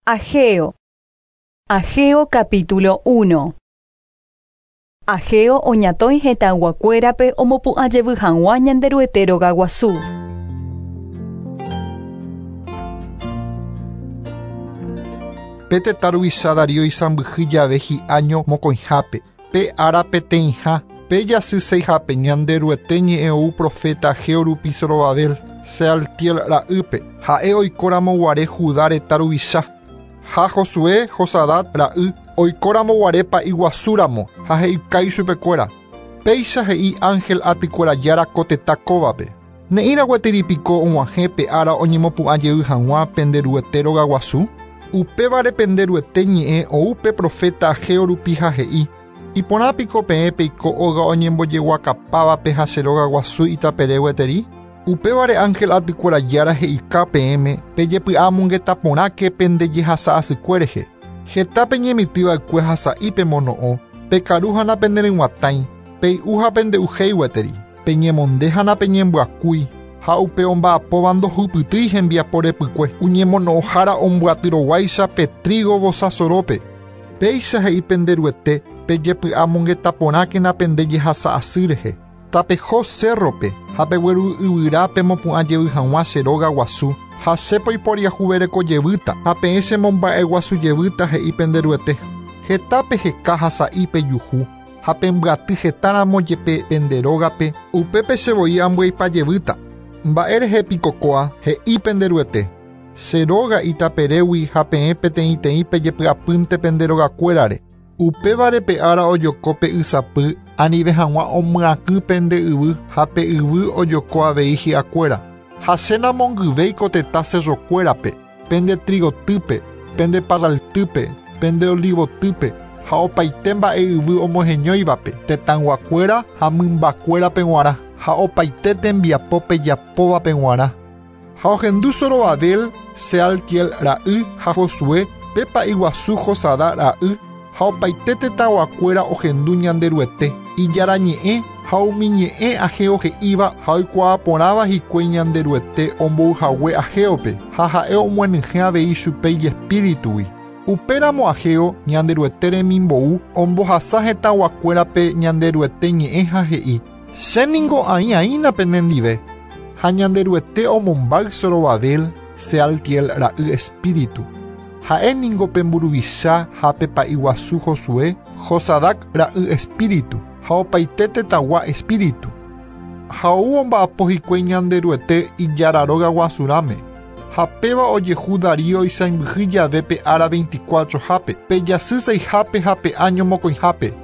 Ageo. Ageo capítulo 1. Ageo oñatõi hetaguakuérape omopu'ãjevy hag̃ua ñanderuete Rogaguasu. Pete taruvicha Darío isãmbyhy jave hi'áño mokõihápe, pe ára peteĩha, pe jasyseihápe ñanderuete ñe'ẽ ou profeta Ageo rupi Zorobabel, Sealtiel ra'ýpe, ha'e oikóramo guare Judá retaruvicha. Ha Josué Josadat ra'y oikóramo guarépa iguasúramo ha he'ykái chupekuéra. Péicha he'i ángel atykuerajára ko tetã kóvape. Ne'írã guetyripiko og̃uahẽ pe ára oñemopu'ãjey hag̃ua penderuete Rogaguasu. Upévare penderuete ñe'ẽ oúpe profeta Ageo rupi ha he'i: iporãpiko peẽ peiko óga oñembojeguakapávape ha che Rogaguasu itapere gueteri. Upévare ángel atykuerajára he'ika peẽme pejepy'amongueta porãke pendejehasa asykuérehe. Heta peñemitỹva'ekue hasa'i pemono'õ, pekaru ha napenderyguatãi, pei'u ha pendeuhéi gueteri, peñemonde ha napeñembyakúi, ha upe omba'apóva ndohupytýi hembiapo repykue, uñemono'õhára ombyatyroguáicha pe trigo vosasorópe. Péicha he'i penderuete pejepy'amongueta porãke napendejehasa asy rehe. Tapeho cerrope ha pegueru yvyra pemopu'ãjey hag̃ua che Rogaguasu, ha chépa oiporiahuvere-kojevýta ha peẽ chemomba'eguasujevýta he'i penderuete. Heta peheka hasa'i pejuhu ha pembyaty hetáramo jepe penderógape upépe chevoi amby'aipajevýta. Mba'e rehépiko ko'ã he'i penderuete: che róga itaperégui ha peẽ peteĩteĩ pejepy'apýnte penderogakuérare. Upévare pe ára ojoko pe ysapy, anive hag̃ua omyakỹ pende yvy ha pe yvy ojoko avei hi'akuéra. Ha che namongyvéi ko tetã cerrokuérape, pende trigotýpe, pende parraltýpe, pende olivotýpe ha opaite mba'e yvy omoheñóivape, tetãnguakuéra ha mymbakuérape g̃uarã, ha opaite tembiapo pejapóvape g̃uarã. Ha ohendu Zorobabel, Sealtiel ra'y ha Josué, pépa iguasu Josadá ra'y, ha opaite tetãguakuéra ohendu ñanderuete, ijára ñe'ẽ ha umi ñe'ẽ Ageo he'íva ha oikuaa porãva hikuái ñanderuete ombouhague Agéope ha ha'e omuenyhẽ avei chupe iespíritugui. Upéramo Ageo ñanderuete remimbou ombohasa hetãguakuérape ñanderuete ñe'ẽ ha he'i: chéniko aĩaína penendive. Ha ñanderuete omombáy Zorobabel, Sealtiel ra'y espíritu. Ha'éniko pemburuvicha ha pepa iguasu Josué, Josadak ra'y espíritu ha opaite tetãgua espíritu. Ha ou omba'apo hikuái ñanderuete ijára Rogaguasurãme. Ha péva ojehu Darío isãmbyhy jave pe ára 24 hápe, pe jasyseihápe ha pe año mokõihápe.